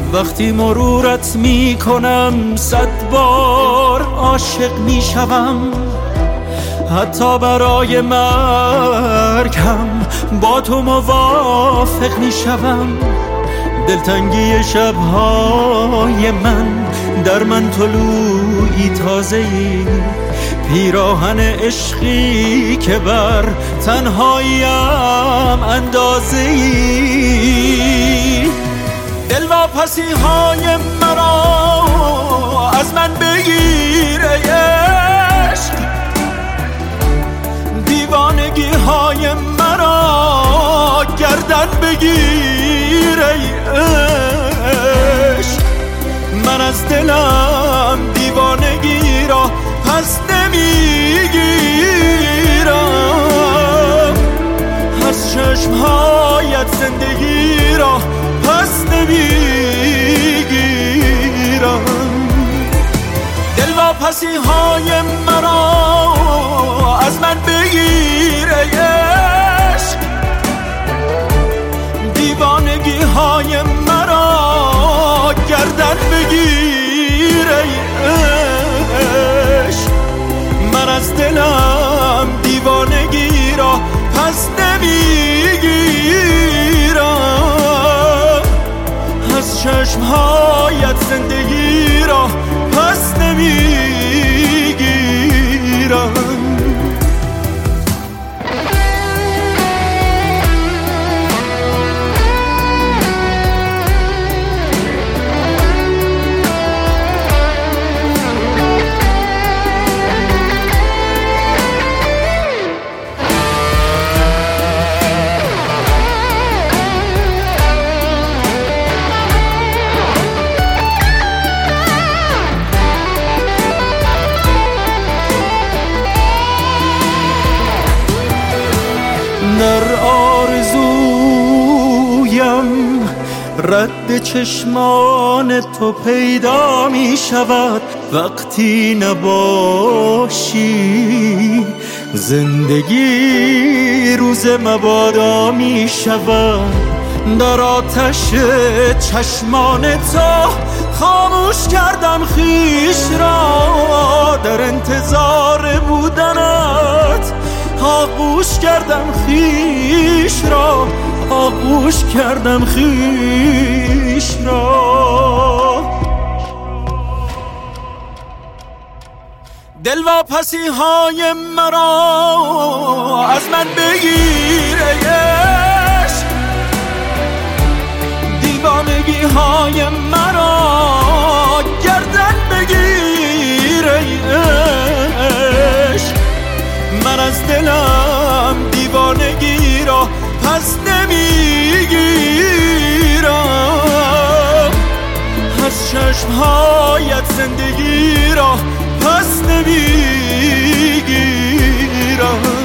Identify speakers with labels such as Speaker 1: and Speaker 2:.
Speaker 1: وقتی مرورت می کنم 100 بار عاشق می شوم، حتی برای مرگم با تو موافق می شوم. دلتنگی شبهای من در من طلوعی تازه‌ای، پیراهن عشقی که بر تنهاییم اندازه‌ای. دلواپسی های مرا از من بگیر ای عشق، دیوانگی های مرا گردن بگیر ای عشق. من از دلم دیوانگی را پس نمیگیرم، از چشمهایت زندگی را پس نمیگیرم. دلواپسی های مرا از من بگیر ای عشق، دیوانگی های مرا گردن بگیر ای عشق. من از دلم دیوانگی را پس نمیگیرم، از چشمهایت زندگی را پس نمیگیرم. در آرزویم رد چشمان تو پیدا می شود، وقتی نباشی زندگی روز مبادا می شود. در آتش چشمان تو خاموش کردم خویش را، در انتظار بودنت آغوش کردم خویش را، آغوش کردم خویش را. دلواپسی های مرا از من بگیر ای عشق، دیوانگی های مرا گردن بگیر ای عشق. من از دلم دیوانگی را پس نمیگیرم، از چشمهایت زندگی را پس نمیگیرم.